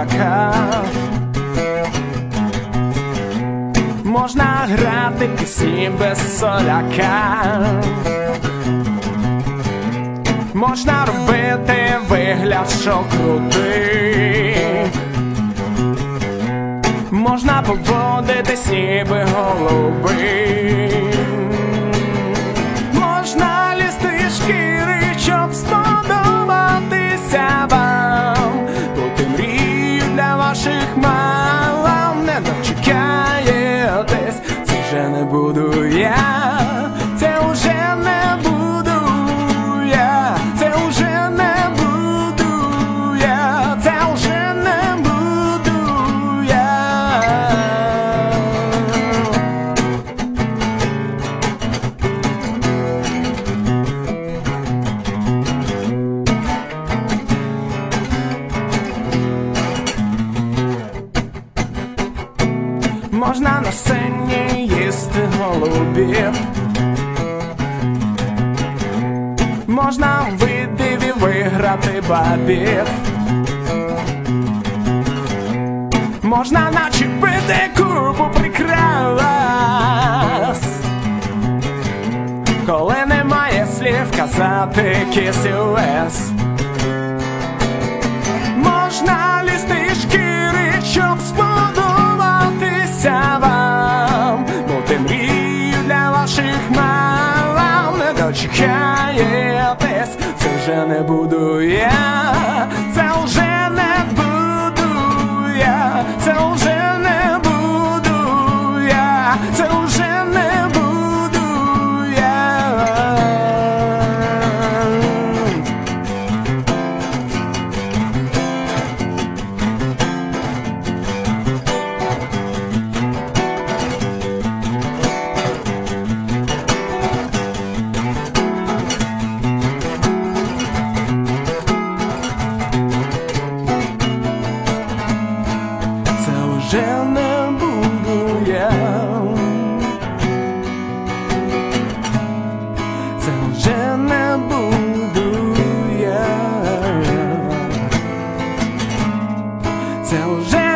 соляка. Можна грати пісні без соляка. Можна робити вигляд, що крутий. Можна поводитись ніби голубий. Можна лізти з шкіри, щоб сподобатися вам. Бути мрію для ваших мам. Не дочекаєтесь, це вже не буду я. Це вже не буду я. Це вже не буду я. Це вже не буду я. Можна на сцені їсти голубів. Можна в видиві виграти бабів. Можна начепити купу прикрас. Коли немає слів, казати kiss you ass. Можна лізти з шкіри, щоб сподобатися вам. Бути мрію для ваших мам. Не дочекаєтесь, це вже не буду я. Це вже не буду я. Це вже не буду я. Це вже не буду я. Це вже не буду я. Це вже не буду я. Це вже